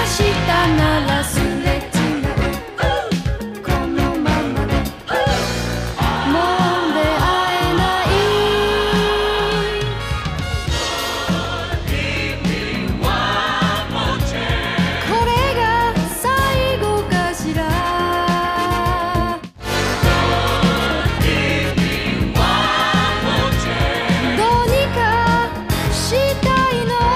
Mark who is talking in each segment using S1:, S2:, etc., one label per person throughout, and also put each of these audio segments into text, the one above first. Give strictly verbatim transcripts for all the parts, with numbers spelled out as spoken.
S1: したならすれ違うこのままでもう出会えないこれが最後かしらどうにかしたいの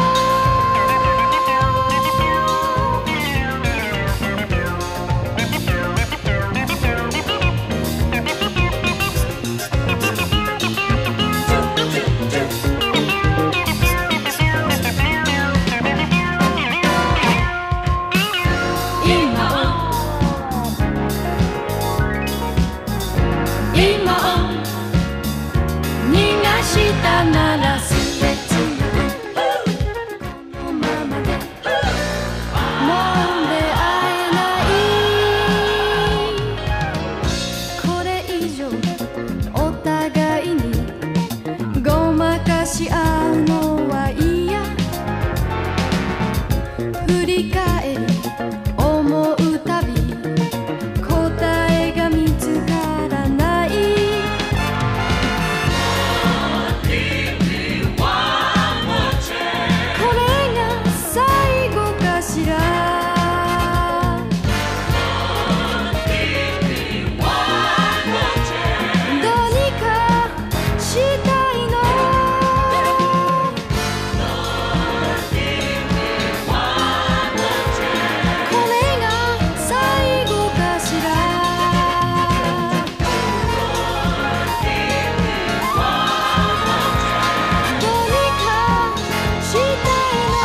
S1: 今を逃がしたならすれ違うこのままでもう出会えないこれ以上お互いにごまかし合うのは嫌振り返り思うたび答えが見つからないこれが最後かしらどうにかしたいのこれが最後かしらどうにかしたいの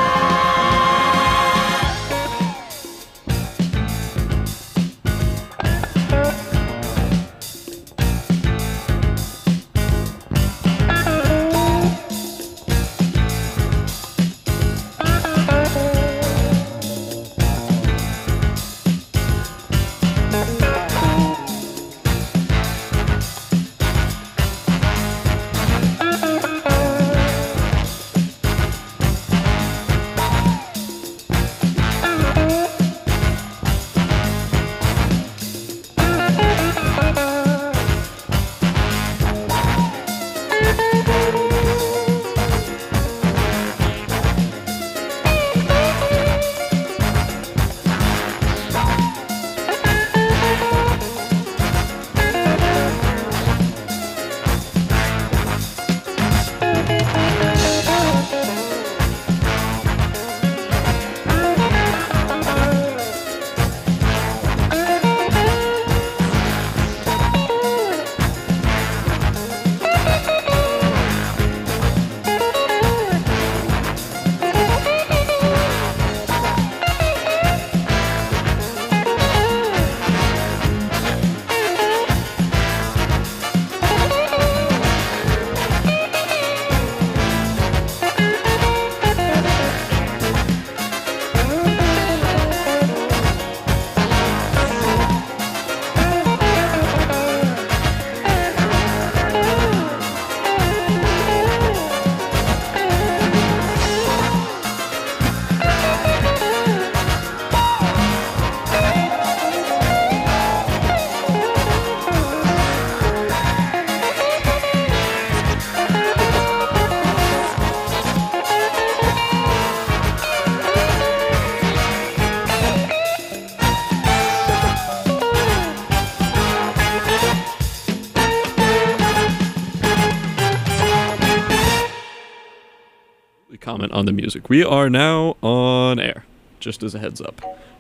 S2: Comment on the music. We are now on air, just as a heads up.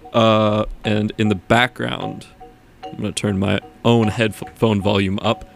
S2: Uh, and in the background, I'm going to turn my own headphone volume up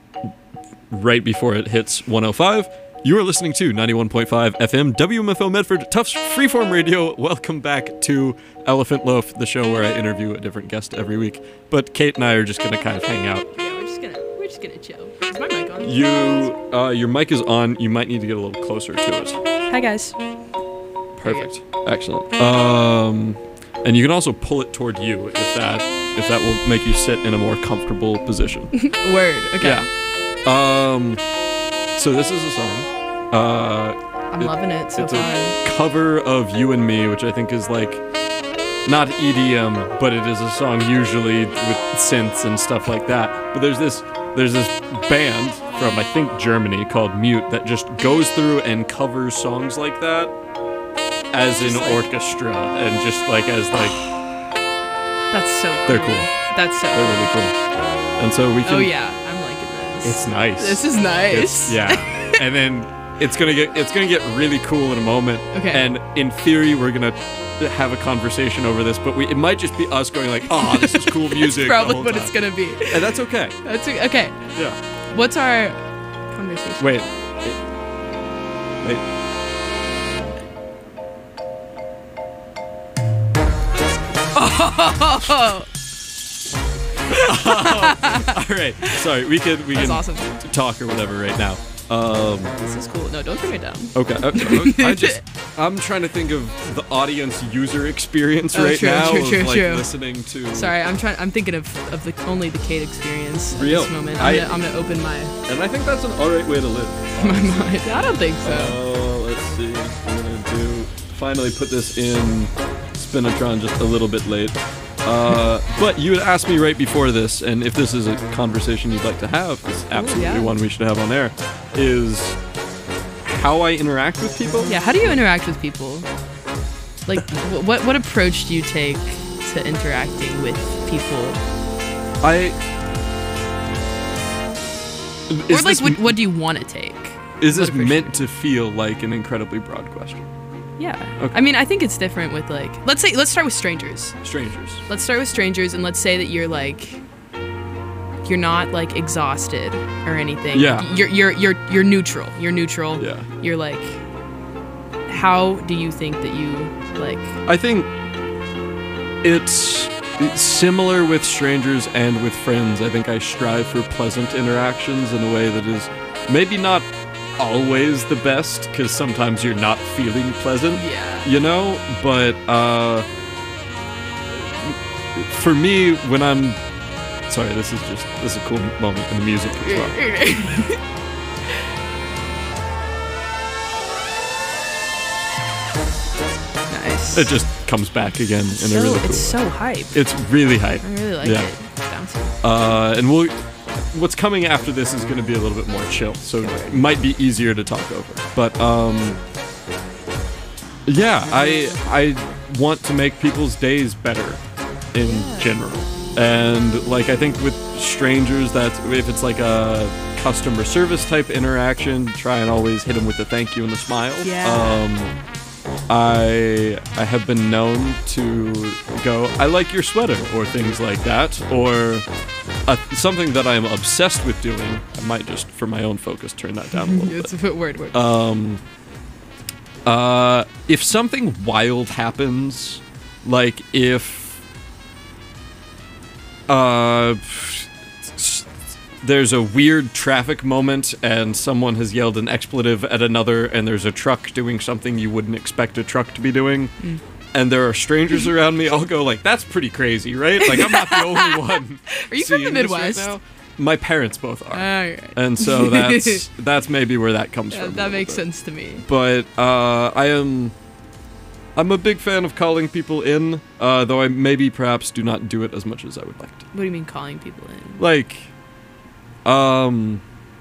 S2: right before it hits one oh five. You are listening to ninety-one point five F M W M F O Medford, Tufts Freeform Radio. Welcome back to Elephant Loaf, the show where I interview a different guest every week. But Kate and I are just going to kind of hang out.
S3: Yeah, we're just gonna we're just gonna chill. Is my mic on?
S2: You, uh, your mic is on. You might need to get a little closer to it.
S3: Hi guys.
S2: Perfect. Excellent. Um, and you can also pull it toward you if that if that will make you sit in a more comfortable position.
S3: Word. Okay.
S2: Yeah. Um. So this is a song. Uh,
S3: I'm
S2: It-
S3: loving it so
S2: it's
S3: far.
S2: a cover of You and Me, which I think is like not E D M, but it is a song usually with synths and stuff like that. But there's this there's this band from I think Germany called Mute that just goes through and covers songs like that as an orchestra and just like as like
S3: That's so cool.
S2: they're cool.
S3: That's so
S2: They're
S3: cool.
S2: really cool. And so we can
S3: Oh yeah, I'm liking this.
S2: It's nice.
S3: This is nice.
S2: It's- yeah. And then it's gonna get it's gonna get really cool in a moment.
S3: Okay.
S2: And in theory, we're gonna have a conversation over this, but we it might just be us going like, "Oh, this is cool music." the
S3: Probably
S2: whole
S3: what
S2: time.
S3: it's gonna be.
S2: And that's okay.
S3: That's o- okay.
S2: Yeah.
S3: What's our conversation?
S2: Wait. Wait.
S3: Oh,
S2: All right. Sorry. We can we
S3: that's
S2: can
S3: awesome.
S2: t- talk or whatever right now. Um.
S3: This is cool. No, don't turn it down.
S2: Okay. okay. I just I'm trying to think of the audience user experience
S3: Oh,
S2: right
S3: true,
S2: now
S3: true,
S2: of
S3: true,
S2: like
S3: true.
S2: listening to.
S3: Sorry, I'm trying. I'm thinking of of the only the Kate experience at
S2: Real.
S3: this moment.
S2: I-
S3: I'm, gonna, I'm gonna open my
S2: And I think that's an alright way to live.
S3: my mind. I don't think so.
S2: Oh, let's see. I'm gonna do finally put this in Spinatron just a little bit late. Uh, but you had asked me right before this, and if this is a conversation you'd like to have, it's absolutely
S3: yeah.
S2: one we should have on air, is how I interact with people.
S3: Yeah. How do you interact with people? Like, wh- what what approach do you take to interacting with people?
S2: I.
S3: Or
S2: Is
S3: like,
S2: this,
S3: what, what do you want to take?
S2: is this
S3: what approach
S2: meant to feel like an incredibly broad question?
S3: Yeah.
S2: Okay.
S3: I mean, I think it's different with like, let's say, let's start with strangers.
S2: Strangers.
S3: Let's start with strangers, and let's say that you're like, you're not like exhausted or anything.
S2: Yeah.
S3: You're you're you're you're neutral. You're neutral.
S2: Yeah.
S3: You're like, how do you think that you like?
S2: I think it's, it's similar with strangers and with friends. I think I strive for pleasant interactions in a way that is maybe not always the best, because sometimes you're not feeling pleasant,
S3: Yeah.
S2: you know? But uh, for me, when I'm... Sorry, this is just... This is a cool moment in the music as well.
S3: Nice.
S2: It just comes back again in
S3: so,
S2: a really cool
S3: it's
S2: way.
S3: so hype.
S2: It's really hype.
S3: I really like
S2: Yeah.
S3: it. It's bouncy.
S2: Uh, and we'll, what's coming after this is going to be a little bit more chill, so it might be easier to talk over. But um, yeah, I I want to make people's days better in
S3: Yeah.
S2: general, and like I think with strangers, that's if it's like a customer service type interaction, try and always hit them with the thank you and the smile.
S3: Yeah.
S2: Um, I I have been known to go, I like your sweater, or things like that, or uh, something that I'm obsessed with doing. I might just, for my own focus, turn that down a little bit.
S3: It's a bit word word.
S2: Um, uh, if something wild happens, like if uh, there's a weird traffic moment and someone has yelled an expletive at another, and there's a truck doing something you wouldn't expect a truck to be doing,
S3: Mm.
S2: and there are strangers around me, I'll go like, that's pretty crazy, right? Like, I'm not the only one.
S3: Are you from the
S2: seeing this right
S3: Midwest?
S2: now. My parents both are.
S3: Alright.
S2: And so that's that's maybe where that comes
S3: Yeah,
S2: from. a
S3: that
S2: little
S3: makes
S2: bit.
S3: sense to me.
S2: But uh, I am I'm a big fan of calling people in, uh, though I maybe perhaps do not do it as much as I would like to.
S3: What do you mean calling people in?
S2: Like, um,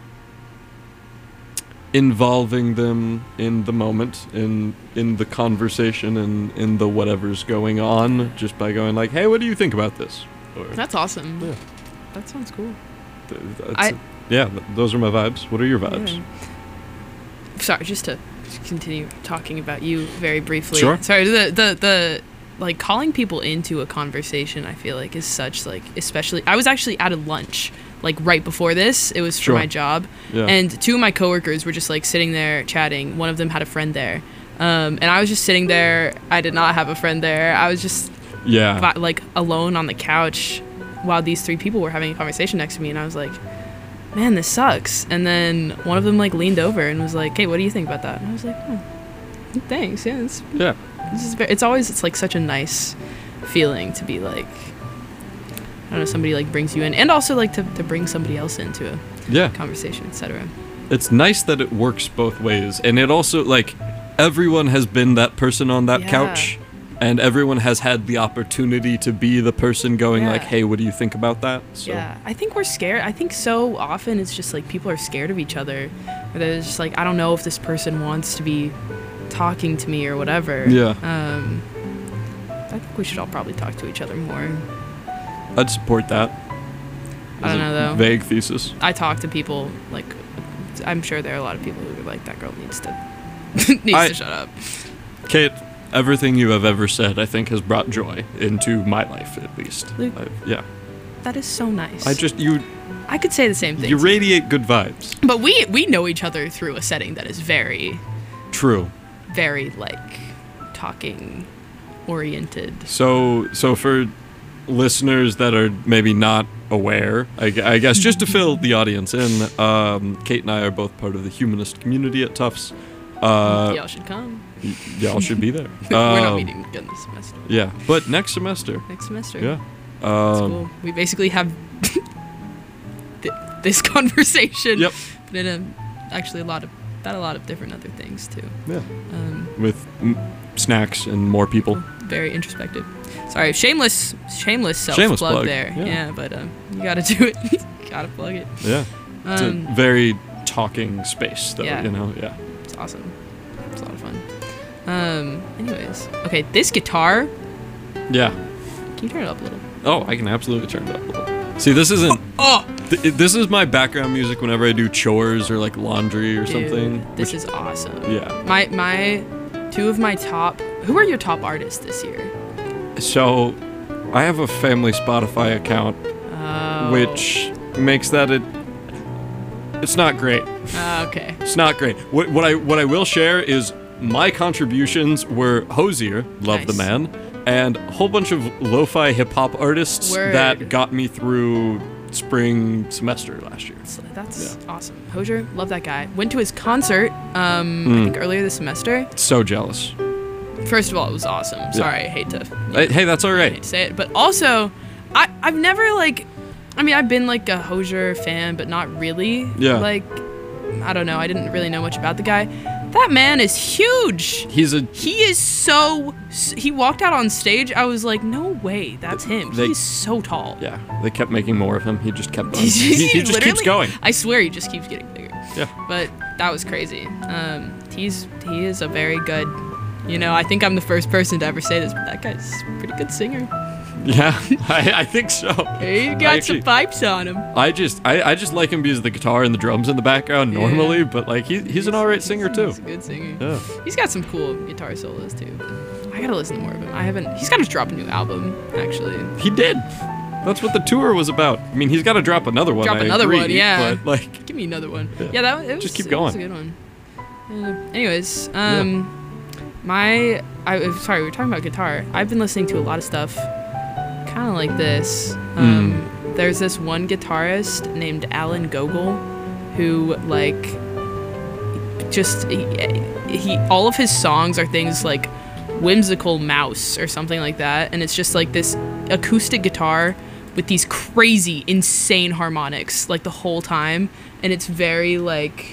S2: involving them in the moment, in in the conversation, and in the whatever's going on, just by going like, "Hey, what do you think about this?" Or,
S3: That's awesome.
S2: Yeah.
S3: That sounds cool.
S2: th- that's
S3: I-
S2: it. yeah, th- those are my vibes. What are your vibes?
S3: Yeah. Sorry, just to continue talking about you very briefly.
S2: Sure.
S3: Sorry, the the the like calling people into a conversation, I feel like is such like, especially I was actually at a lunch like right before this. It was for
S2: Sure.
S3: my job,
S2: Yeah.
S3: and two of my coworkers were just like sitting there chatting. One of them had a friend there, um, and I was just sitting there. I did not have a friend there. I was just
S2: yeah.
S3: vi- like alone on the couch while these three people were having a conversation next to me, and I was like, man, this sucks. And then one of them like leaned over and was like, hey, what do you think about that? And I was like, oh, thanks. Yeah, it's,
S2: Yeah.
S3: this is very, it's always, it's like such a nice feeling to be like, I don't know, somebody like brings you in, and also like to, to bring somebody else into a
S2: Yeah.
S3: conversation, et cetera.
S2: it's nice that it works both ways, and it also like everyone has been that person on that
S3: Yeah.
S2: couch, and everyone has had the opportunity to be the person going
S3: Yeah.
S2: like, hey, what do you think about that? So
S3: Yeah, I think we're scared. I think so often it's just like people are scared of each other. Or they're just like, I don't know if this person wants to be talking to me or whatever.
S2: Yeah.
S3: Um, I think we should all probably talk to each other more.
S2: I'd support that.
S3: I don't
S2: As a
S3: know, though.
S2: Vague thesis.
S3: I talk to people, like, I'm sure there are a lot of people who are like, that girl needs to needs
S2: I-
S3: to shut up.
S2: Kate, everything you have ever said, I think, has brought joy into my life, at least.
S3: Luke.
S2: I- yeah.
S3: That is so nice.
S2: I just you
S3: I could say the same thing.
S2: you radiate good vibes.
S3: But we we know each other through a setting that is very,
S2: True.
S3: very like talking oriented.
S2: So so for listeners that are maybe not aware, I, gu- I guess just to fill the audience in, um, Kate and I are both part of the humanist community at Tufts. Uh,
S3: Y'all should come.
S2: y- y'all should be there.
S3: We're not
S2: Um,
S3: meeting again this semester.
S2: Yeah, but next semester.
S3: Next semester.
S2: Yeah.
S3: That's
S2: Um,
S3: cool. We basically have th- this conversation.
S2: Yep.
S3: But in a, actually a lot of about a lot of different other things too.
S2: Yeah.
S3: Um,
S2: With m- snacks and more people.
S3: very introspective. Sorry, shameless, shameless self
S2: Shameless
S3: plug,
S2: plug,
S3: there.
S2: yeah.
S3: Yeah, but um, you gotta do it. you gotta plug it.
S2: Yeah. It's
S3: Um,
S2: a very talking space, though.
S3: yeah.
S2: You know. Yeah.
S3: It's awesome. It's a lot of fun. Um, anyways, okay, this guitar.
S2: Yeah.
S3: Can you turn it up a little?
S2: Oh, I can absolutely turn it up a little. See, this isn't.
S3: Oh,
S2: Th- this is my background music whenever I do chores or like laundry or
S3: dude,
S2: something.
S3: this
S2: which-
S3: is awesome.
S2: Yeah.
S3: My my, two of my top. Who are your top artists this year?
S2: So, I have a family Spotify account,
S3: Oh.
S2: which makes that it. It's not great.
S3: Uh, okay.
S2: It's not great. What, what I what I will share is my contributions were Hosier, love the
S3: Nice.
S2: man, and a whole bunch of lo-fi hip hop artists
S3: Word.
S2: that got me through spring semester last year.
S3: So that's awesome. Hosier, love that guy. Went to his concert. Um, I think earlier this semester.
S2: So jealous.
S3: First of all, it was awesome. Sorry, I hate to.
S2: Hey, hey, that's all
S3: I hate
S2: right.
S3: to say it, but also, I I've never like, I mean, I've been like a Hosier fan, but not really.
S2: Yeah.
S3: Like, I don't know. I didn't really know much about the guy. That man is huge.
S2: He's a
S3: He is so. He walked out on stage. I was like, no way, that's him.
S2: They-
S3: He's so tall.
S2: yeah. They kept making more of him. He just kept on.
S3: He's-
S2: he, he just keeps
S3: literally-
S2: going.
S3: I swear, he just keeps getting bigger.
S2: Yeah.
S3: But that was crazy. Um, he's he is a very good. You know, I think I'm the first person to ever say this, but that guy's a pretty good singer.
S2: Yeah, I, I think so.
S3: He got
S2: I actually-
S3: some pipes on him.
S2: I just I, I just like him because the guitar and the drums in the background
S3: Yeah.
S2: normally, but like he, he's an alright singer too.
S3: He's a good singer.
S2: Yeah.
S3: He's got some cool guitar solos too. I gotta listen to more of him. I haven't. He's got to drop a new album actually.
S2: He did. That's what the tour was about. I mean, he's got to drop another one.
S3: Drop
S2: I
S3: another
S2: agree,
S3: one, yeah.
S2: But like,
S3: Give me another one.
S2: Yeah.
S3: Yeah, that it was,
S2: Just keep
S3: it was
S2: going.
S3: a good one. Uh, anyways, um, my I uh, sorry, we were talking about guitar. I've been listening to a lot of stuff, kind of like this. Um,
S2: Hmm.
S3: There's this one guitarist named Alan Gogol, who like just he, he all of his songs are things like Whimsical Mouse or something like that, and it's just like this acoustic guitar with these crazy, insane harmonics like the whole time, and it's very like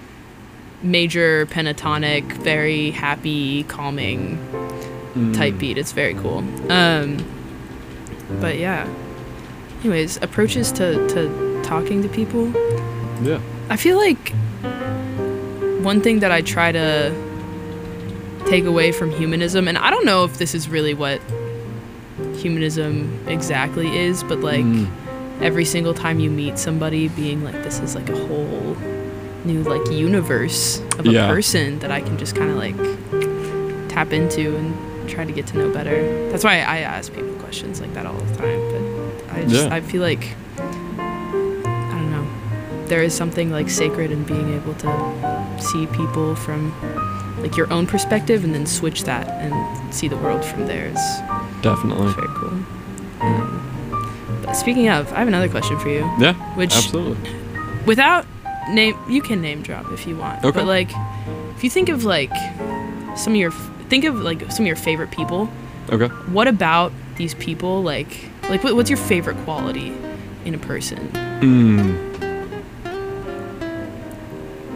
S3: major pentatonic, very happy, calming type beat. It's very cool. Um, but yeah. Anyways, approaches to, to talking to people.
S2: yeah.
S3: I feel like one thing that I try to take away from humanism, and I don't know if this is really what humanism exactly is, but like
S2: Mm.
S3: every single time you meet somebody, being like, this is like a whole new like universe of a
S2: Yeah.
S3: person that I can just kind of like tap into and try to get to know better. That's why I ask people questions like that all the time. But I just
S2: Yeah.
S3: I feel like I don't know. There is something like sacred in being able to see people from like your own perspective and then switch that and see the world from theirs.
S2: Definitely.
S3: It's very cool. Um, but speaking of, I have another question for you.
S2: Yeah.
S3: Which,
S2: Absolutely.
S3: without name, you can name drop if you want.
S2: Okay.
S3: But like, if you think of like some of your, think of like some of your favorite people.
S2: Okay.
S3: What about these people like, like what, what's your favorite quality in a person?
S2: Mm.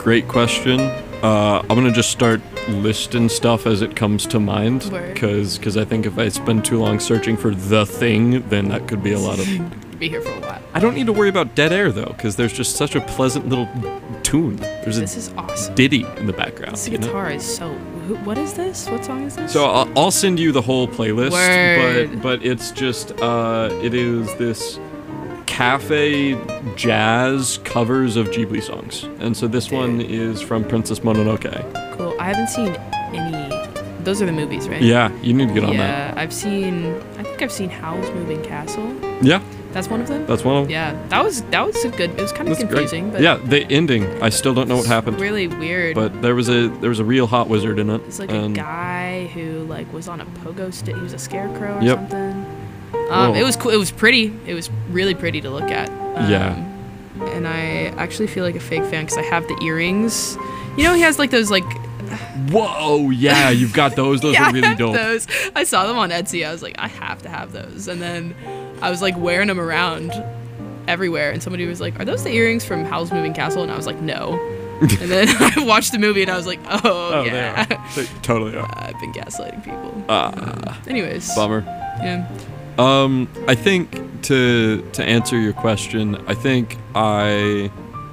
S2: great question. Uh, I'm gonna just start listing stuff as it comes to mind,
S3: Word.
S2: because because I think if I spend too long searching for the thing, then that could be a lot of.
S3: Be here for a while.
S2: I don't need to worry about dead air though, because there's just such a pleasant little tune. There's
S3: This
S2: a
S3: is awesome.
S2: ditty in the background.
S3: This
S2: you know?
S3: guitar is so. who- What is this? What song is this?
S2: So I'll, I'll send you the whole playlist,
S3: Word.
S2: but but it's just uh, it is this cafe jazz covers of Ghibli songs, and so this one is from Princess Mononoke.
S3: Cool. I haven't seen any. Those are the movies, right?
S2: Yeah, you need to get on
S3: Yeah, I've seen. I think I've seen Howl's Moving Castle.
S2: that. Yeah,
S3: That's one of them.
S2: that's one of them.
S3: Yeah, that was that was a good. It was kind of
S2: That's
S3: confusing,
S2: great.
S3: but
S2: Yeah, the ending. I still don't know what happened,
S3: really weird.
S2: but there was a there was a real hot wizard in it.
S3: It's like
S2: and
S3: a guy who like was on a pogo stick. He was a scarecrow or
S2: Yep.
S3: something. Um,
S2: Whoa.
S3: it was cool. It was pretty. It was really pretty to look at. Um,
S2: Yeah.
S3: And I actually feel like a fake fan because I have the earrings. You know, he has like those like.
S2: Whoa, yeah, you've got those. Those
S3: yeah,
S2: are really
S3: I have
S2: dope.
S3: those. I saw them on Etsy. I was like, I have to have those. And then I was like wearing them around everywhere. And somebody was like, "Are those the earrings from Howl's Moving Castle?" And I was like, "No." And then I watched the movie and I was like, "Oh,
S2: Oh,
S3: yeah."
S2: they are. They totally are.
S3: I've been gaslighting people.
S2: Ah,
S3: Anyways,
S2: bummer.
S3: yeah.
S2: Um, I think to to answer your question, I think I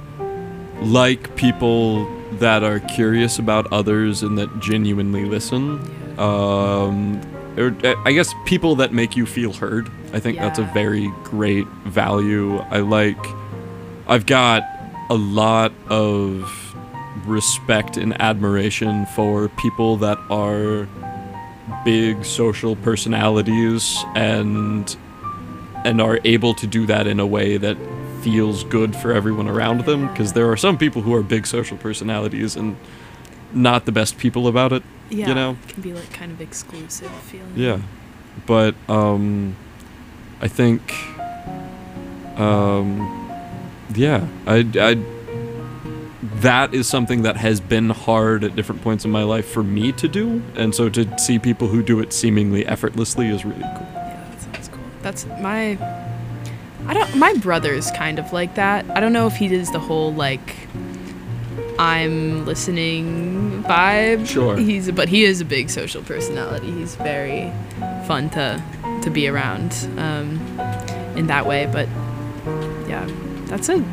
S2: like people that are curious about others and that genuinely listen. Um, or uh, I guess people that make you feel heard. I think that's a
S3: Yeah.
S2: very great value. I like. I've got a lot of respect and admiration for people that are big social personalities and and are able to do that in a way that feels good for everyone around them, because there are some people who are big social personalities and not the best people about it.
S3: Yeah,
S2: You know?
S3: it can be like kind of exclusive feeling.
S2: Yeah, but um I think um yeah I I that is something that has been hard at different points in my life for me to do, and so to see people who do it seemingly effortlessly is really cool.
S3: Yeah, that sounds cool. That's my. I don't. My brother's kind of like that. I don't know if he does the whole like. I'm listening vibe.
S2: Sure.
S3: He's, but he is a big social personality. He's very fun to to be around um, in that way. But yeah, that's a.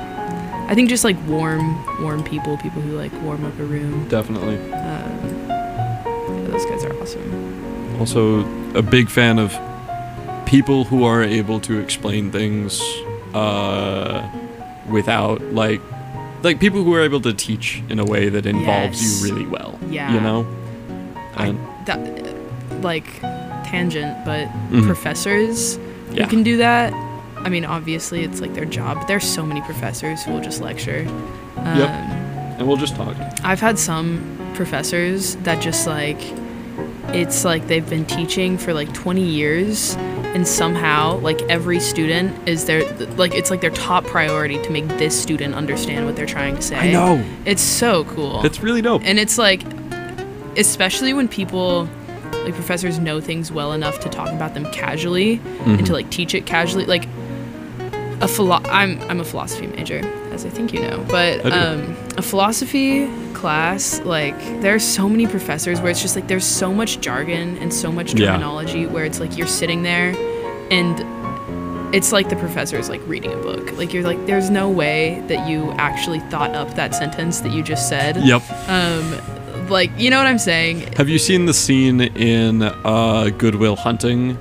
S3: I think just like warm, warm people, people who like warm up a room.
S2: Definitely.
S3: Um, yeah, those guys are awesome.
S2: Also, a big fan of people who are able to explain things uh, without like, like people who are able to teach in a way that involves
S3: Yes.
S2: you really well.
S3: Yeah.
S2: You know.
S3: I,
S2: And
S3: that, like tangent, but
S2: Mhm.
S3: professors
S2: Yeah.
S3: who can do that. I mean, obviously it's like their job, but there's so many professors who will just lecture. Um,
S2: Yep. and we'll just talk.
S3: I've had some professors that just like, it's like they've been teaching for like twenty years, and somehow like every student is their, like it's like their top priority to make this student understand what they're trying to say.
S2: I know.
S3: It's so cool.
S2: It's really dope.
S3: And it's like, especially when people, like professors know things well enough to talk about them casually and
S2: Mhm.
S3: to like teach it casually. Like a philo- I'm I'm a philosophy major, as I think you know. But
S2: I do.
S3: um, a philosophy class, like there's so many professors where it's just like there's so much jargon and so much
S2: Yeah.
S3: terminology where it's like you're sitting there and it's like the professor is like reading a book. Like you're like, there's no way that you actually thought up that sentence that you just said.
S2: Yep.
S3: Um, like, you know what I'm saying?
S2: Have you seen the scene in uh, Good Will Hunting?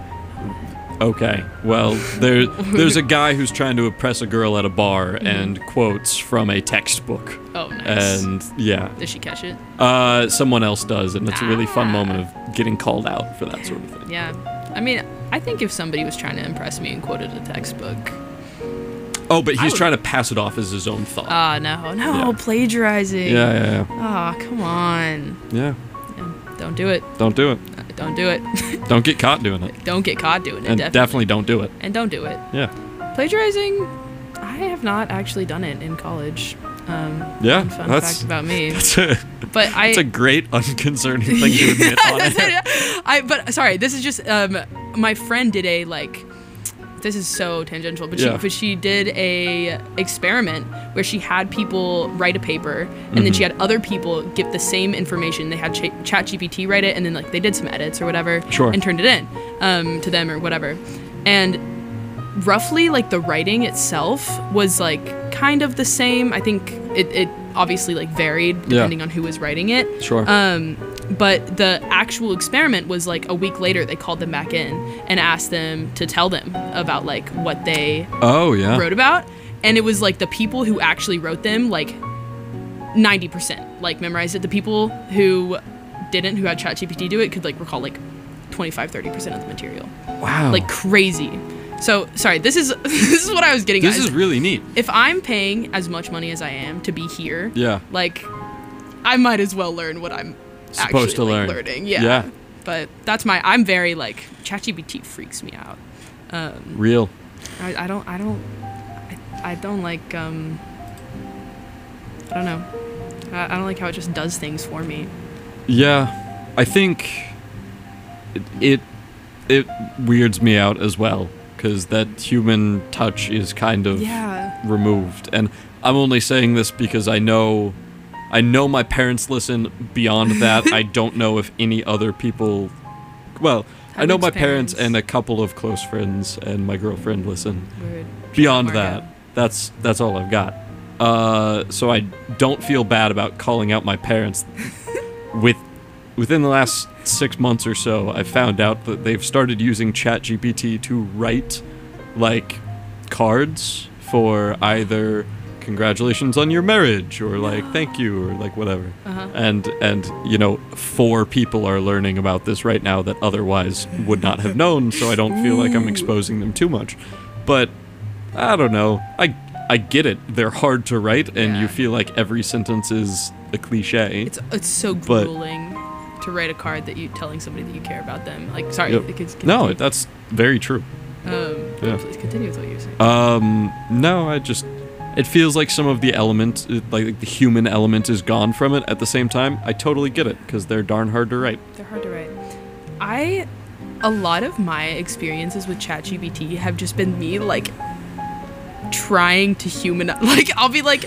S2: Okay, well, there, there's a guy who's trying to impress a girl at a bar and quotes from a textbook.
S3: Oh, nice.
S2: And yeah,
S3: Does she catch it?
S2: uh, someone else does, and it's a really fun
S3: Ah.
S2: moment of getting called out for that sort of thing.
S3: Yeah. I mean, I think if somebody was trying to impress me and quoted a textbook,
S2: Oh, but
S3: I
S2: he's
S3: would-
S2: trying to pass it off as his own thought.
S3: ah, no, no,
S2: Yeah.
S3: plagiarizing.
S2: yeah, yeah,
S3: Ah, come on.
S2: yeah. Yeah,
S3: Yeah, don't do it.
S2: don't do it.
S3: Uh, Don't do it.
S2: Don't get caught doing it.
S3: Don't get caught doing it.
S2: And
S3: definitely.
S2: definitely don't do it.
S3: And don't do it.
S2: Yeah.
S3: Plagiarizing, I have not actually done it in college. Um,
S2: Yeah,
S3: fun, fun
S2: that's-
S3: fact about me.
S2: It's a,
S3: But I.
S2: it's a great unconcerning thing to admit on it.
S3: I but sorry, this is just um my friend did a like this is so tangential, but
S2: Yeah.
S3: she but she did a experiment where she had people write a paper, and then she had other people give the same information. They had Ch- ChatGPT write it, and then like they did some edits or whatever,
S2: Sure.
S3: and turned it in um, to them or whatever. And roughly, like the writing itself was like kind of the same. I think it, it obviously like varied depending on who was writing it.
S2: Sure.
S3: Um, but the actual experiment was like a week later. They called them back in and asked them to tell them about like what they
S2: Oh yeah.
S3: wrote about, and it was like the people who actually wrote them like ninety percent like memorized it. The people who didn't, who had ChatGPT do it, could like recall like twenty-five, thirty percent of the material.
S2: Wow.
S3: Like crazy. So sorry, this is this is what I was getting
S2: This
S3: at.
S2: is really neat.
S3: If I'm paying as much money as I am to be here,
S2: Yeah.
S3: like I might as well learn what I'm
S2: Supposed
S3: actually
S2: to
S3: like,
S2: learn.
S3: learning. Yeah.
S2: Yeah.
S3: But that's my I'm very like ChatGPT freaks me out. Um,
S2: Real.
S3: I, I don't I don't I, I don't like um I don't know. I, I don't like how it just does things for me.
S2: Yeah. I think it it, it weirds me out as well, because that human touch is kind of
S3: Yeah.
S2: removed. And I'm only saying this because I know I know my parents listen. Beyond that, I don't know if any other people, well, I know my
S3: Howard's
S2: parents
S3: parents.
S2: and a couple of close friends and my girlfriend listen.
S3: Weird.
S2: Beyond
S3: Mark
S2: that,
S3: out.
S2: that's that's all I've got. Uh, so I don't feel bad about calling out my parents. With within the last six months or so, I found out that they've started using ChatGPT to write like cards for either congratulations on your marriage or like thank you or like whatever.
S3: Uh-huh.
S2: And and you know, four people are learning about this right now that otherwise would not have known, so I don't feel like I'm exposing them too much. But I don't know. I I get it. They're hard to write, and
S3: Yeah.
S2: you feel like every sentence is a cliche.
S3: It's it's so
S2: But-
S3: grueling to write a card that you telling somebody that you care about them. Like sorry,
S2: Yep.
S3: it could
S2: No,
S3: continue.
S2: that's very true.
S3: um
S2: yeah.
S3: please continue with what you're saying.
S2: Um, no, I just it feels like some of the element, uh, like the human element, is gone from it. At the same time, I totally get it because they're darn hard to write.
S3: They're hard to write. I a lot of my experiences with ChatGPT have just been me like trying to human like I'll be like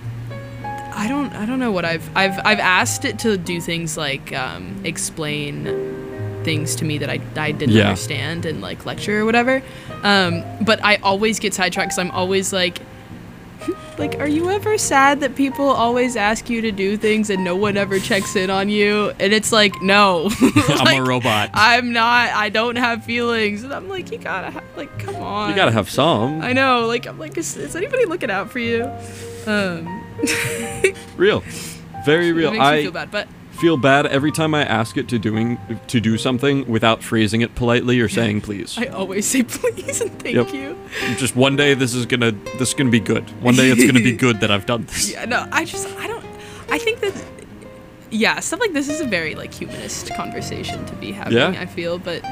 S3: I don't I don't know what I've I've I've asked it to do things like um, explain things to me that I, I didn't
S2: Yeah.
S3: understand in like lecture or whatever. Um, but I always get sidetracked because I'm always like like, are you ever sad that people always ask you to do things and no one ever checks in on you? And it's like, no.
S2: I'm
S3: Like,
S2: a robot.
S3: I'm not. I don't have feelings. And I'm like, you gotta, ha- like, come on.
S2: You gotta have some.
S3: I know. Like, I'm like, is, is anybody looking out for you? Um,
S2: Real. Very
S3: it
S2: real.
S3: makes me
S2: I
S3: feel bad, but
S2: feel bad every time I ask it to doing to do something without phrasing it politely or saying please.
S3: I always say please and thank
S2: Yep.
S3: you.
S2: Just one day this is gonna this is gonna be good. One day it's gonna be good that I've done this.
S3: Yeah, no, I just, I don't, I think that, yeah, stuff like this is a very, like, humanist conversation to be having,
S2: Yeah.
S3: I feel, but,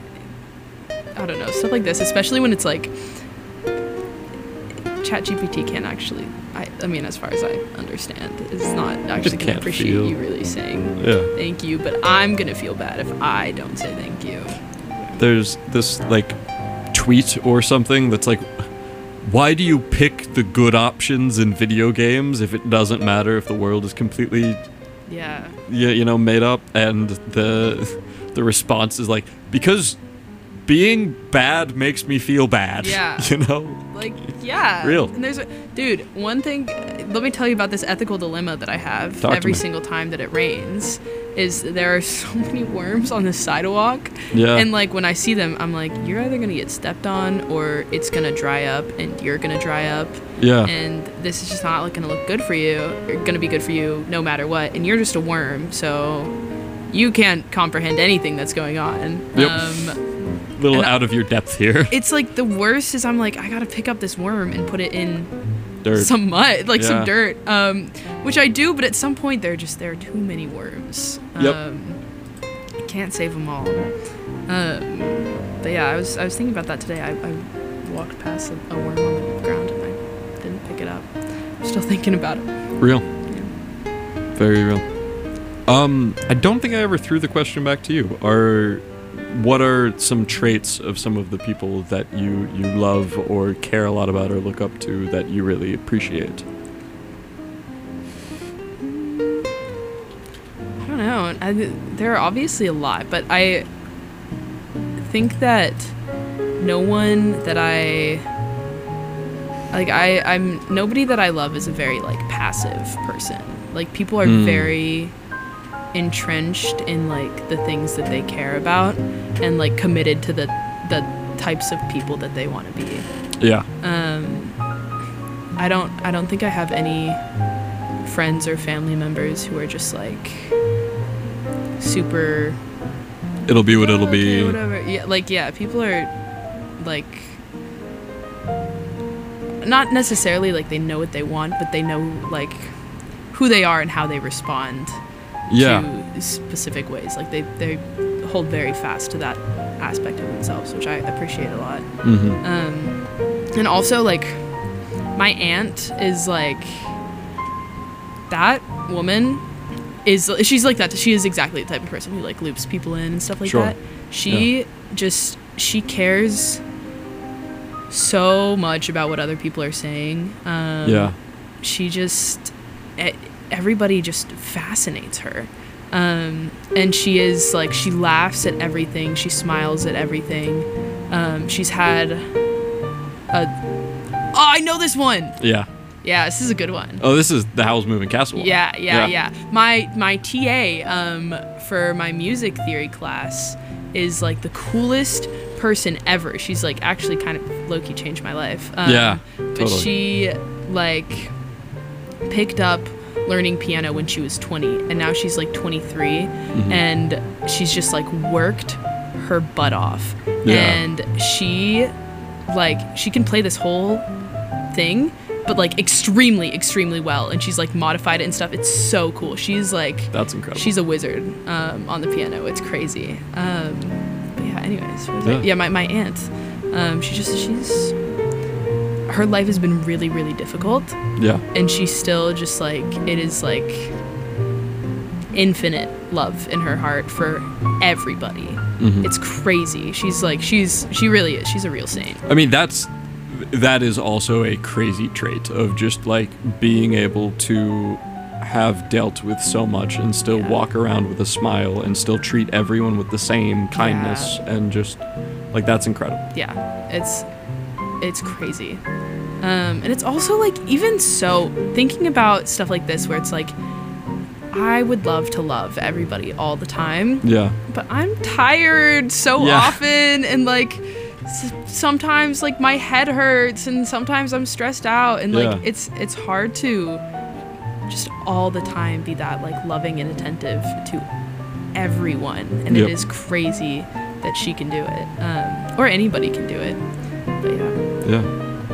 S3: I don't know, stuff like this, especially when it's, like, ChatGPT can't actually, I, I mean, as far as I understand, it's not actually going to
S2: can't
S3: appreciate
S2: feel.
S3: you really saying
S2: Yeah.
S3: thank you, but I'm going to feel bad if I don't say thank you.
S2: There's this like tweet or something that's like, why do you pick the good options in video games if it doesn't matter if the world is completely
S3: Yeah.
S2: you, you know made up? And the the response is like, because being bad makes me feel bad.
S3: Yeah.
S2: You know?
S3: Like, yeah.
S2: Real.
S3: And there's a, dude, one thing, let me tell you about this ethical dilemma that I have
S2: Talk to
S3: every
S2: me.
S3: single time that it rains, is there are so many worms on the sidewalk.
S2: Yeah.
S3: And, like, when I see them, I'm like, you're either going to get stepped on or it's going to dry up and you're going to dry up.
S2: Yeah.
S3: And this is just not going to look good for you. Or going to be good for you no matter what. And you're just a worm, so you can't comprehend anything that's going on.
S2: Yep.
S3: Um,
S2: Little
S3: and I-
S2: out of your depth here.
S3: it's like the worst is I'm like, I gotta pick up this worm and put it in
S2: Dirt.
S3: some mud, like
S2: Yeah.
S3: some dirt, um, which I do, but at some point there are just there are too many worms.
S2: Yep.
S3: Um, I can't save them all. Um, but yeah, I was I was thinking about that today. I, I walked past a, a worm on the ground and I didn't pick it up. I'm still thinking about it.
S2: Real. Very real. Um, I don't think I ever threw the question back to you. Are what are some traits of some of the people that you, you love or care a lot about or look up to that you really appreciate?
S3: I don't know. I, there are obviously a lot, but I think that no one that I like I I'm nobody that I love is a very like passive person. Like people are
S2: Mm.
S3: very entrenched in like the things that they care about and like committed to the the types of people that they want to be.
S2: Yeah.
S3: Um, I don't I don't think I have any friends or family members who are just like super
S2: It'll be what it'll
S3: "Oh, okay,
S2: be.
S3: whatever. Yeah, like yeah, people are like not necessarily like they know what they want, but they know like who they are and how they respond
S2: Yeah.
S3: to specific ways. Like they they hold very fast to that aspect of themselves, which I appreciate a lot.
S2: Mm-hmm.
S3: Um, and also like my aunt is like that woman is she's like that. She is exactly the type of person who like loops people in and stuff like
S2: Sure.
S3: that. She just she cares so much about what other people are saying. Um,
S2: Yeah.
S3: She just e- everybody just fascinates her. Um, and she is like she laughs at everything. She smiles at everything. Um, she's had a oh I know this one.
S2: Yeah.
S3: Yeah, this is a good one.
S2: Oh, this is the Howl's Moving Castle one.
S3: Yeah, yeah,
S2: Yeah.
S3: yeah. My my T A um, for my music theory class is like the coolest person ever. She's like actually kind of low-key changed my life. Um,
S2: Yeah,
S3: But
S2: totally.
S3: she like picked up learning piano when she was twenty, and now she's like twenty-three,
S2: Mhm.
S3: and she's just like worked her butt off.
S2: Yeah.
S3: And she like she can play this whole thing but like extremely extremely well, and she's like modified it and stuff. It's so cool. She's like
S2: That's incredible.
S3: she's a wizard um, on the piano. It's crazy. Um, but yeah, anyways, what was
S2: Yeah.
S3: I- yeah, my, my aunt, um, she just she's her life has been really really difficult,
S2: Yeah.
S3: and she's still just like it is like infinite love in her heart for everybody.
S2: Mhm.
S3: It's crazy. She's like she's she really is. She's a real saint.
S2: I mean, that's that is also a crazy trait of just like being able to have dealt with so much and still
S3: Yeah.
S2: walk around with a smile and still treat everyone with the same kindness and just like that's incredible.
S3: Yeah, it's it's crazy. Um, and it's also like even so thinking about stuff like this where it's like I would love to love everybody all the time,
S2: Yeah.
S3: but I'm tired so
S2: Yeah.
S3: often, and like s- sometimes like my head hurts, and sometimes I'm stressed out, and like
S2: Yeah.
S3: it's it's hard to just all the time be that like loving and attentive to everyone, and
S2: Yep.
S3: it is crazy that she can do it, um, or anybody can do it. But yeah,
S2: Yeah.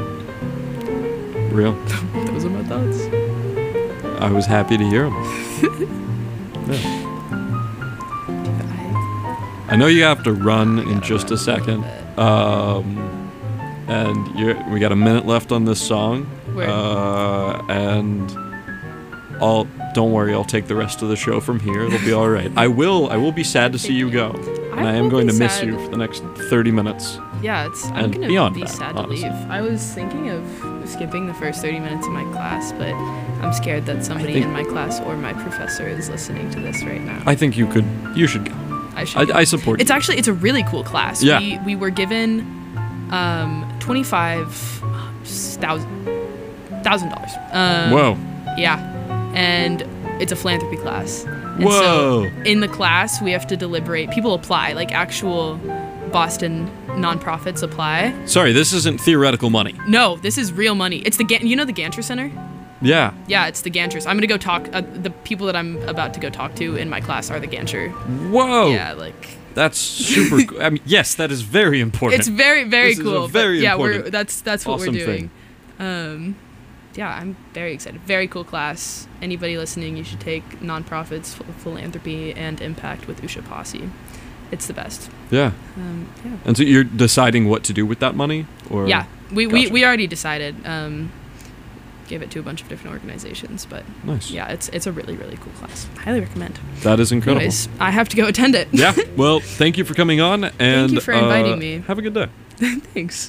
S2: Real.
S3: those are my thoughts.
S2: I was happy to hear them. Yeah.
S3: I,
S2: I know you have to run in
S3: gotta
S2: just a
S3: run
S2: second.
S3: bit.
S2: Um, and you're, we got a minute left on this song.
S3: Word.
S2: Uh, and I'll don't worry, I'll take the rest of the show from here. It'll be all right. I will I will be sad to see you go. And I, am
S3: will
S2: going
S3: be
S2: to miss
S3: sad.
S2: you for the next thirty minutes.
S3: Yeah, it's. I'm
S2: And
S3: gonna
S2: beyond
S3: be
S2: that,
S3: sad
S2: honestly.
S3: to leave. I was thinking of skipping the first thirty minutes of my class, but I'm scared that somebody
S2: think-
S3: in my class or my professor is listening to this right now.
S2: I think you could you should go.
S3: I should.
S2: I, I support
S3: It's
S2: you.
S3: actually it's a really cool class.
S2: Yeah.
S3: We we were given um twenty-five thousand thousand dollars. Um,
S2: Whoa.
S3: Yeah, and it's a philanthropy class. And
S2: Whoa.
S3: So in the class, we have to deliberate. People apply, like actual Boston nonprofits apply.
S2: Sorry, this isn't theoretical money.
S3: No, this is real money. It's the Gan- you know the Ganter Center.
S2: Yeah.
S3: Yeah, it's the Ganters. I'm gonna go talk. Uh, the people that I'm about to go talk to in my class are the Ganter.
S2: Whoa.
S3: Yeah, like
S2: That's super cool. I mean, yes, that is very important.
S3: it's very very
S2: This is a
S3: cool. but
S2: very
S3: yeah, we're
S2: important,
S3: that's that's what
S2: awesome
S3: we're doing.
S2: thing.
S3: Um, yeah, I'm very excited. Very cool class. Anybody listening, you should take nonprofits, ph- philanthropy, and impact with Usha Posse. It's the best.
S2: Yeah.
S3: Um, yeah.
S2: And so you're deciding what to do with that money, or
S3: Yeah, we, we,
S2: Gotcha.
S3: we already decided. Um, gave it to a bunch of different organizations. But
S2: Nice.
S3: yeah, it's it's a really, really cool class. Highly recommend.
S2: That is incredible.
S3: Anyways, I have to go attend it.
S2: Yeah. Well, thank you for coming on, and
S3: you for inviting
S2: uh,
S3: me.
S2: Have a good day.
S3: Thanks.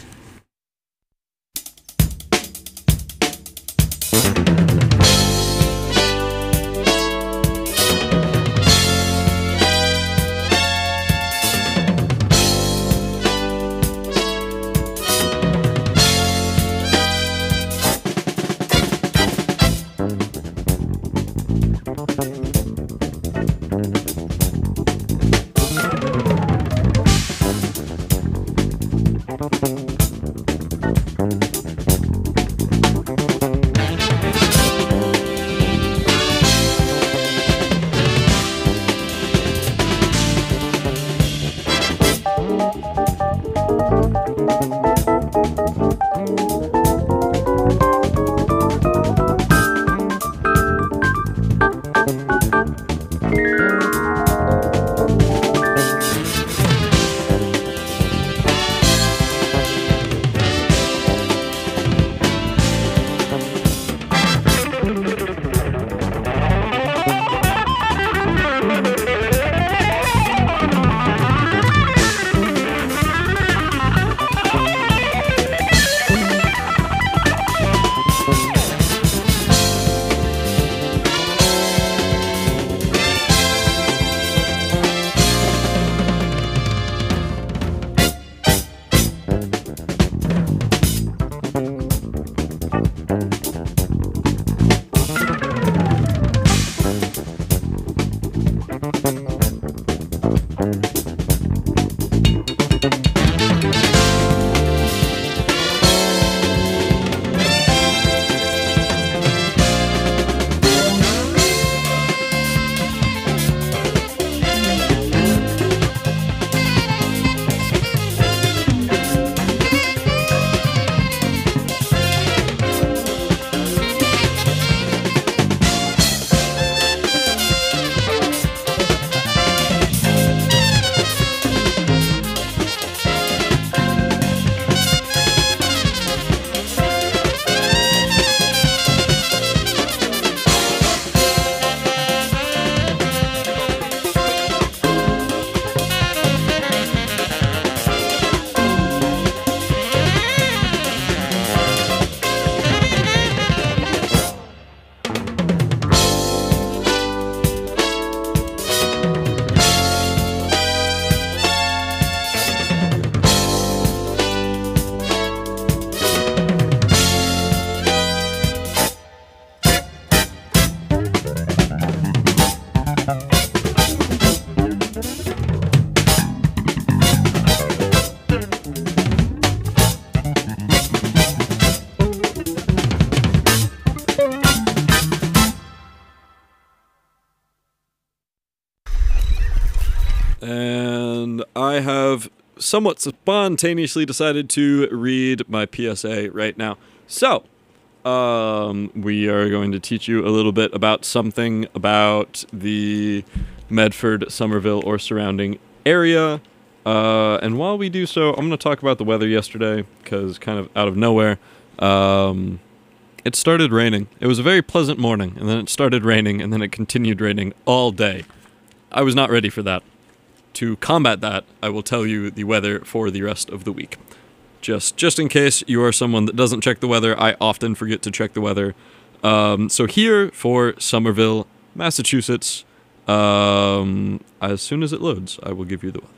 S2: And I have somewhat spontaneously decided to read my P S A right now. So, um, we are going to teach you a little bit about something about the Medford, Somerville, or surrounding area. Uh, and while we do so, I'm going to talk about the weather yesterday, because kind of out of nowhere, um, it started raining. It was a very pleasant morning, and then it started raining, and then it continued raining all day. I was not ready for that. To combat that, I will tell you the weather for the rest of the week. Just just in case you are someone that doesn't check the weather, I often forget to check the weather. Um, so here for Somerville, Massachusetts, um, as soon as it loads, I will give you the weather.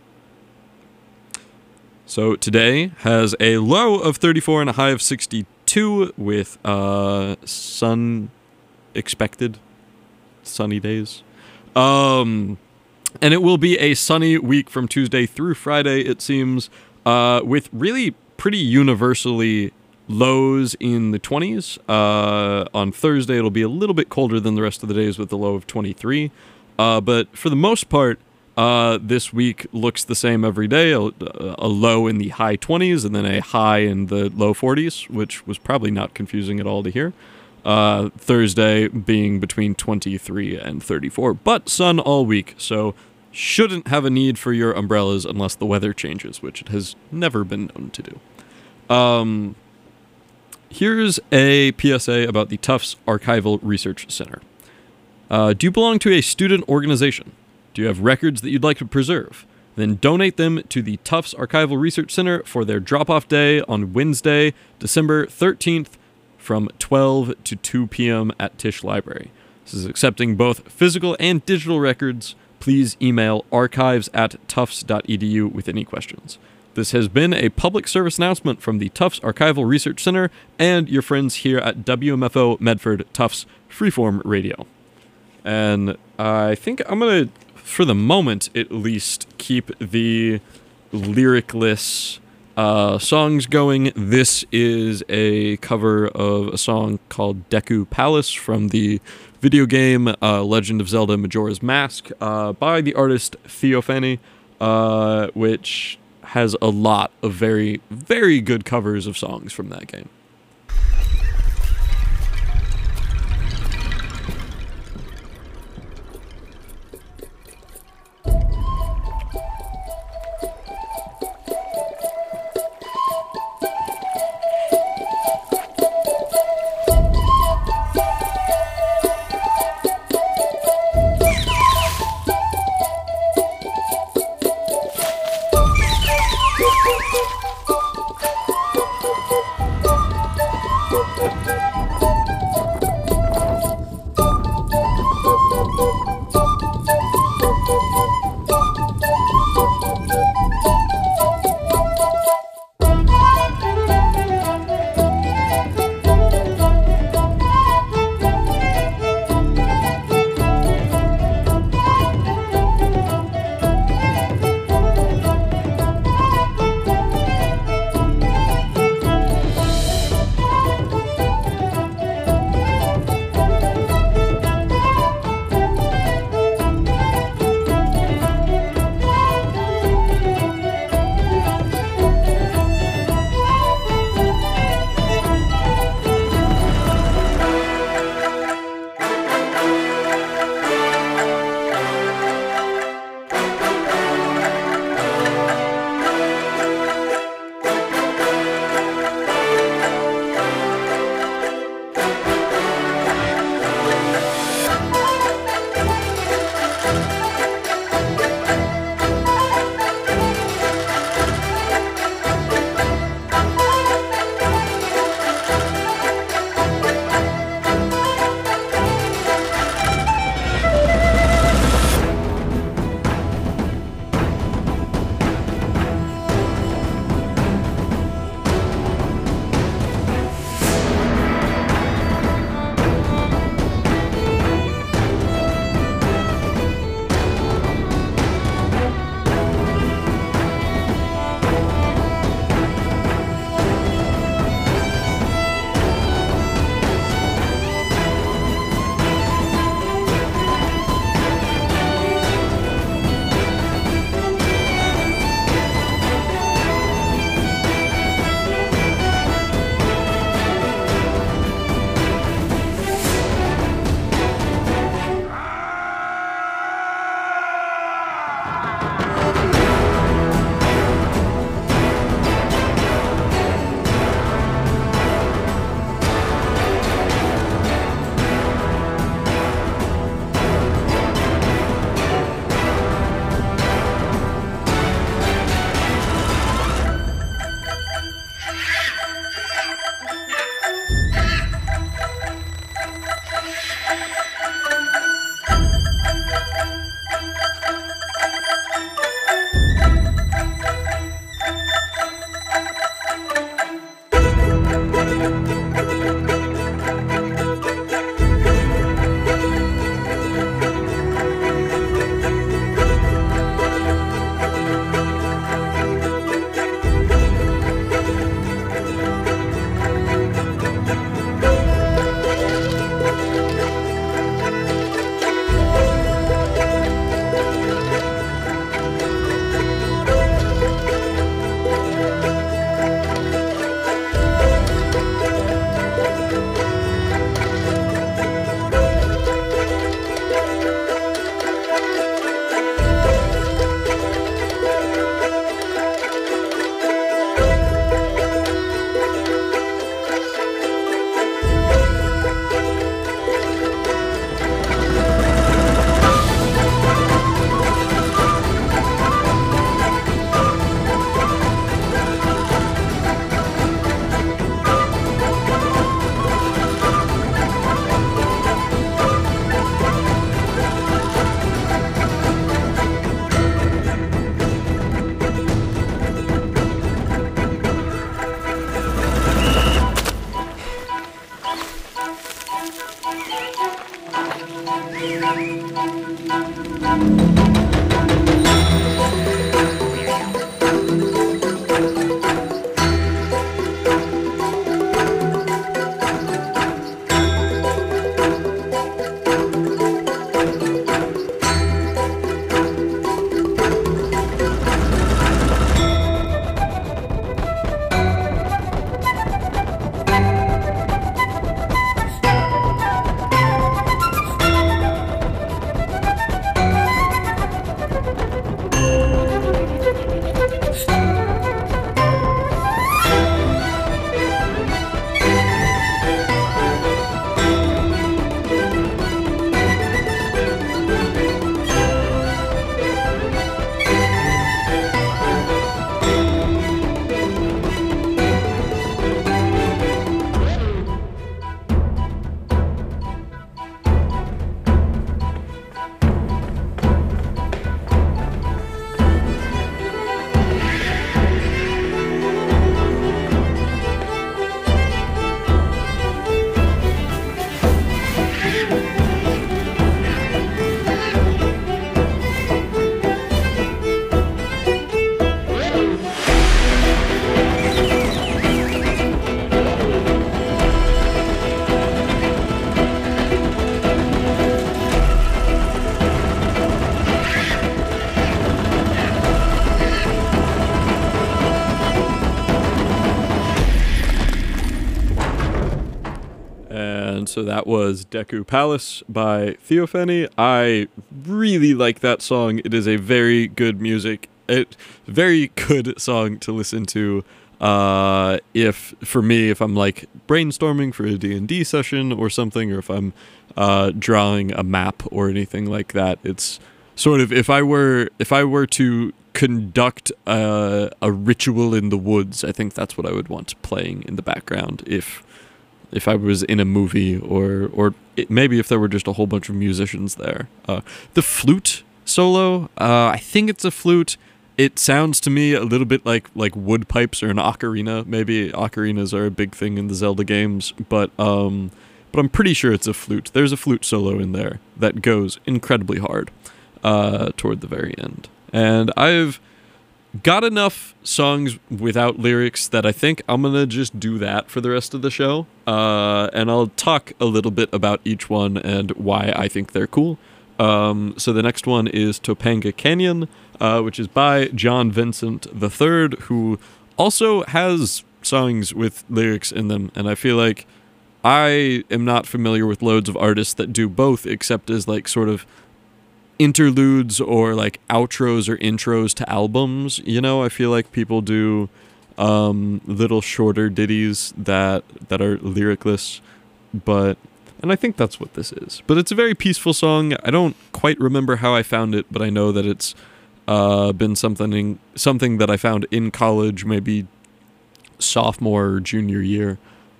S2: So today has a low of thirty-four and a high of sixty-two with uh, sun expected, sunny days. Um... And it will be a sunny week from Tuesday through Friday, it seems, uh, with really pretty universally lows in the twenties. Uh, on Thursday, it'll be a little bit colder than the rest of the days with a low of twenty-three. Uh, but for the most part, uh, this week looks the same every day. A, a low in the high twenties and then a high in the low forties, which was probably not confusing at all to hear. Uh, Thursday being between twenty-three and thirty-four, but sun all week, so shouldn't have a need for your umbrellas unless the weather changes, which it has never been known to do. Um, here's a P S A about the Tufts Archival Research Center. Uh, do you belong to a student organization? Do you have records that you'd like to preserve? Then donate them to the Tufts Archival Research Center for their drop-off day on Wednesday, December thirteenth from twelve to two p.m. at Tisch Library. This is accepting both physical and digital records. Please email archives at tufts dot e d u with any questions. This has been a public service announcement from the Tufts Archival Research Center and your friends here at W M F O Medford Tufts Freeform Radio. And I think I'm going to, for the moment at least, keep the lyricless uh, songs going. This is a cover of a song called Deku Palace from the video game uh, Legend of Zelda Majora's Mask uh, by the artist Theophany, uh, which has a lot of very, very good covers of songs from that game. So that was Deku Palace by Theophany. I really like that song. It is a very good music. It very good song to listen to. Uh, if for me, if I'm like brainstorming for a D and D session or something, or if I'm uh, drawing a map or anything like that, it's sort of if I were if I were to conduct a, a ritual in the woods, I think that's what I would want playing in the background. If if I was in a movie, or or it, maybe if there were just a whole bunch of musicians there. Uh, the flute solo, uh, I think it's a flute. It sounds to me a little bit like like wood pipes or an ocarina. Maybe ocarinas are a big thing in the Zelda games, but um, but I'm pretty sure it's a flute. There's a flute solo in there that goes incredibly hard uh, toward the very end. And I've got enough songs without lyrics that I think I'm gonna just do that for the rest of the show. Uh, and I'll talk a little bit about each one and why I think they're cool. Um, so the next one is Topanga Canyon, uh, which is by John Vincent the Third, who also has songs with lyrics in them. And I feel like I am not familiar with loads of artists that do both, except as like sort of interludes or like outros or intros to albums. You know, I feel like people do um, little shorter ditties that that are lyricless, but and I think that's what this is. But it's a very peaceful song. I don't quite remember how I found it, but I know that it's uh, been something something that I found in college, maybe sophomore or junior year,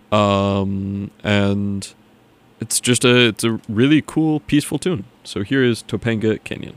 S2: um, and it's just a it's a really cool, peaceful tune. So here is Topanga Canyon.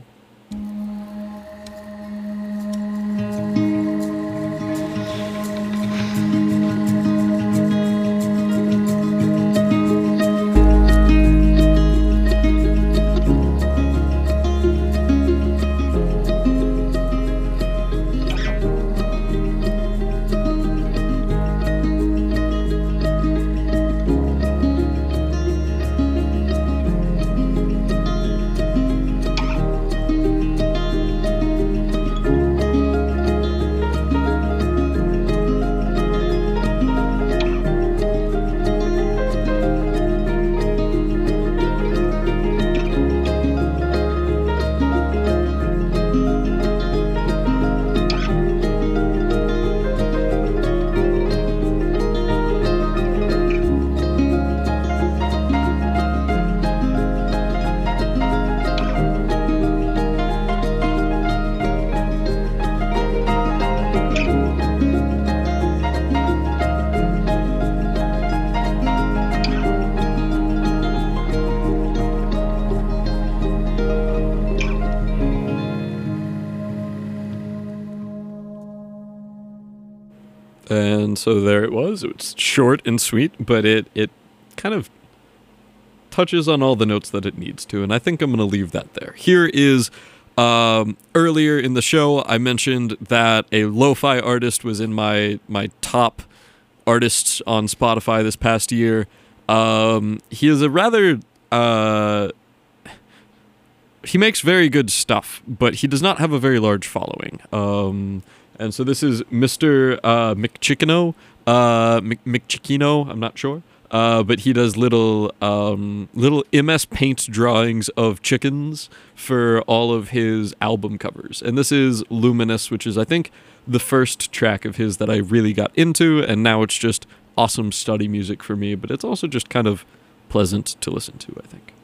S2: And so there it was. It was short and sweet, but it, it kind of touches on all the notes that it needs to, and I think I'm going to leave that there. Here is, um, earlier in the show, I mentioned that a lo-fi artist was in my, my top artists on Spotify this past year. Um, he is a rather, uh, he makes very good stuff, but he does not have a very large following. Um, and so this is Mister Uh, McChickeno, uh, Mc- McChickeno, I'm not sure. Uh, but he does little, um, little M S Paint drawings of chickens for all of his album covers. And this is Luminous, which is, I think, the first track of his that I really got into, and now it's just awesome study music for me, but it's also just kind of pleasant to listen to, I think.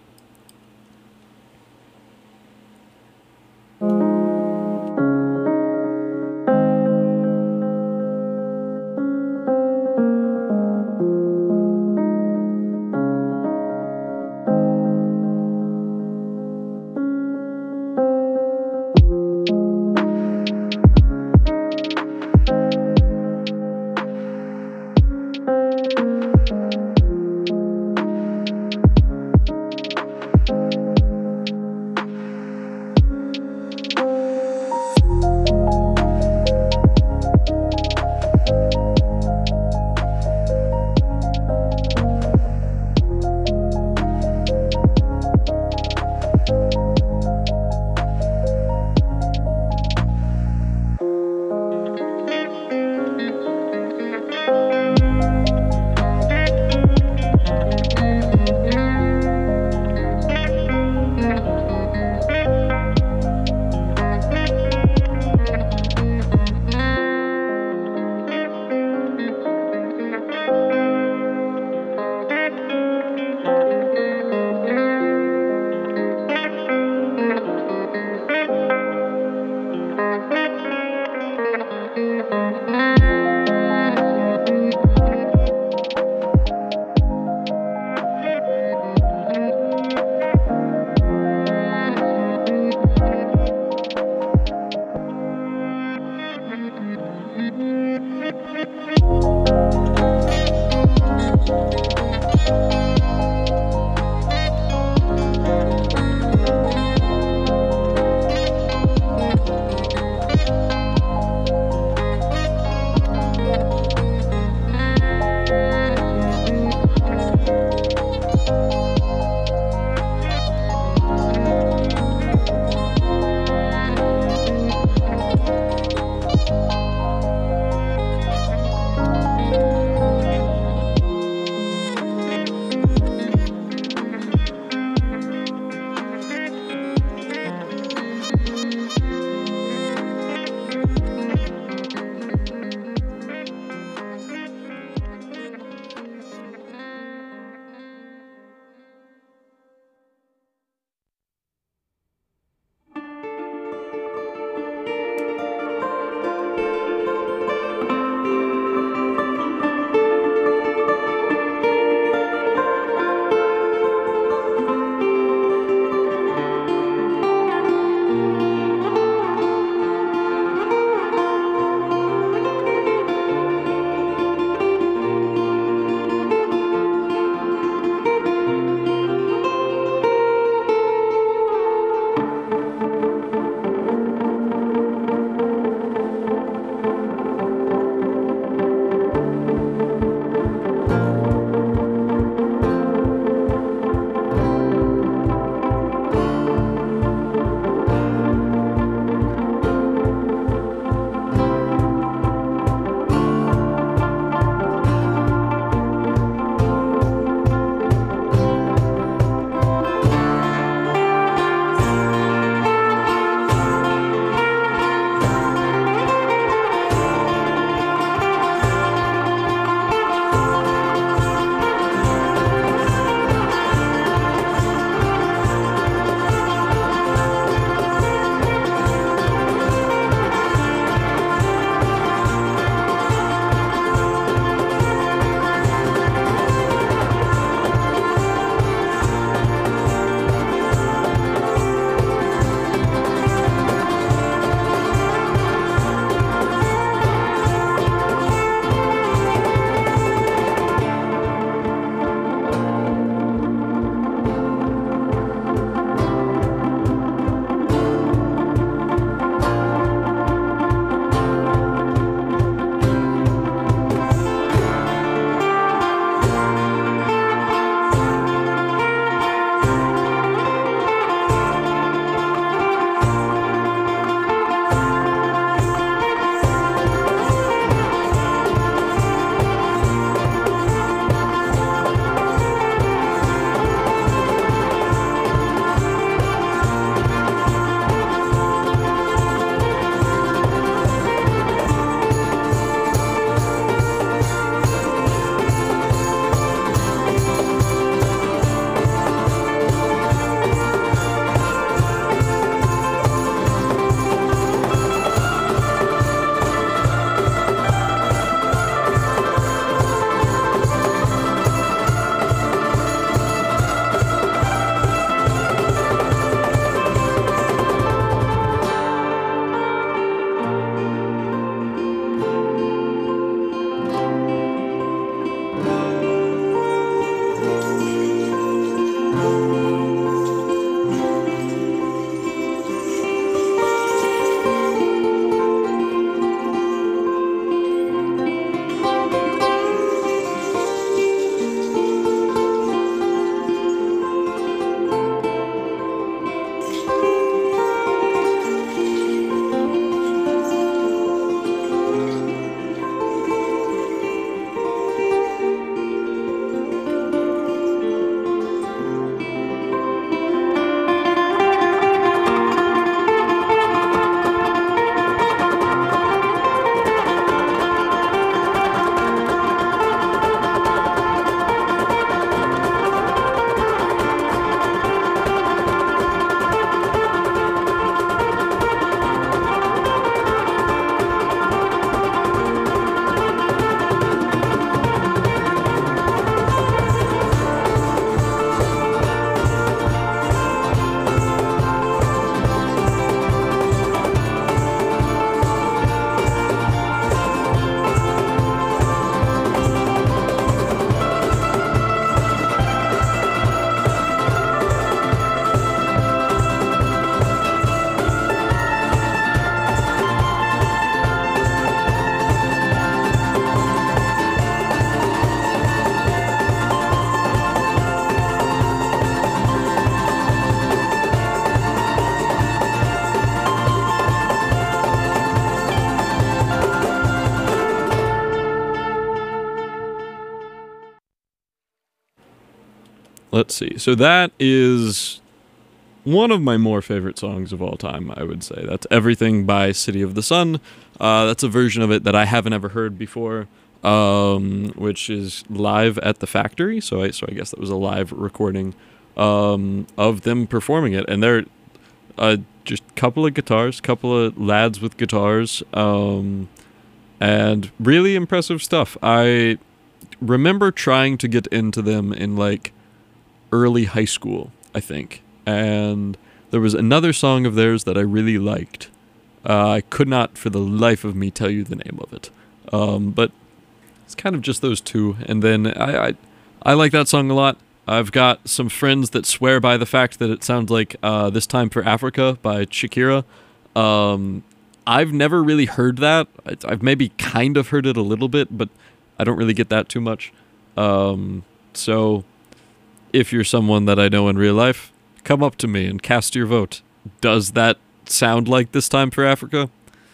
S2: let's see. So that is one of my more favorite songs of all time, I would say. That's Everything by City of the Sun. Uh, that's a version of it that I haven't ever heard before, um, which is live at the Factory. So I, so I guess that was a live recording um, of them performing it. And they're uh, just a couple of guitars, couple of lads with guitars, um, and really impressive stuff. I remember trying to get into them in like early high school, I think. And there was another song of theirs that I really liked. Uh, I could not for the life of me tell you the name of it. Um, but it's kind of just those two. And then I, I I like that song a lot. I've got some friends that swear by the fact that it sounds like uh, This Time for Africa by Shakira. Um, I've never really heard that. I've maybe kind of heard it a little bit, but I don't really get that too much. Um, so if you're someone that I know in real life, come up to me and cast your vote. Does that sound like This Time for Africa?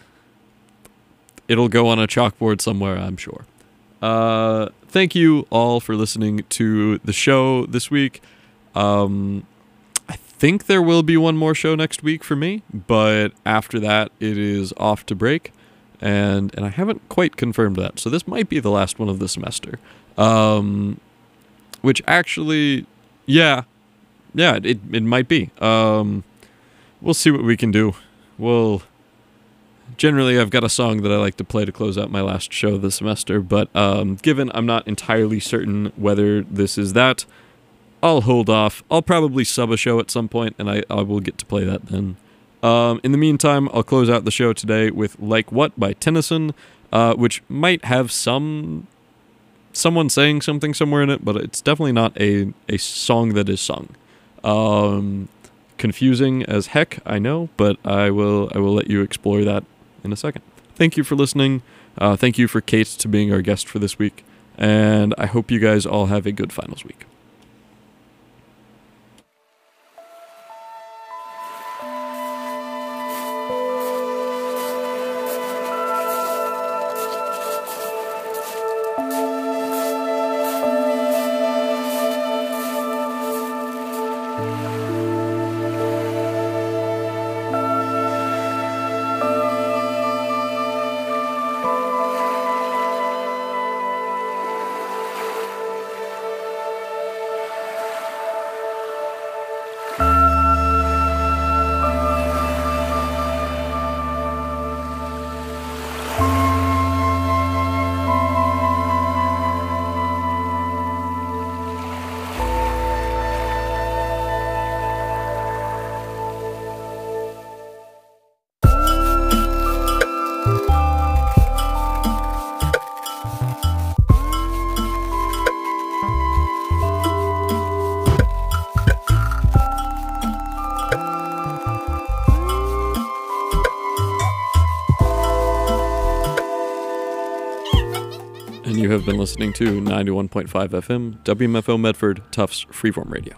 S2: It'll go on a chalkboard somewhere, I'm sure. Uh, thank you all for listening to the show this week. Um, I think there will be one more show next week for me, but after that, it is off to break, and and I haven't quite confirmed that, so this might be the last one of the semester. Um, which actually, yeah, yeah, it it might be. Um, we'll see what we can do. We'll. Generally, I've got a song that I like to play to close out my last show of the semester, but um, given I'm not entirely certain whether this is that, I'll hold off. I'll probably sub a show at some point, and I, I will get to play that then. Um, in the meantime, I'll close out the show today with Like What by Tennyson, uh, which might have some someone saying something somewhere in it, but it's definitely not a, a song that is sung. Um, confusing as heck, I know, but I will I will let you explore that in a second. Thank you for listening. Uh, thank you for Kate to being our guest for this week, and I hope you guys all have a good finals week. You have been listening to ninety-one point five F M, W M F O Medford, Tufts Freeform Radio.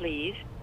S4: please.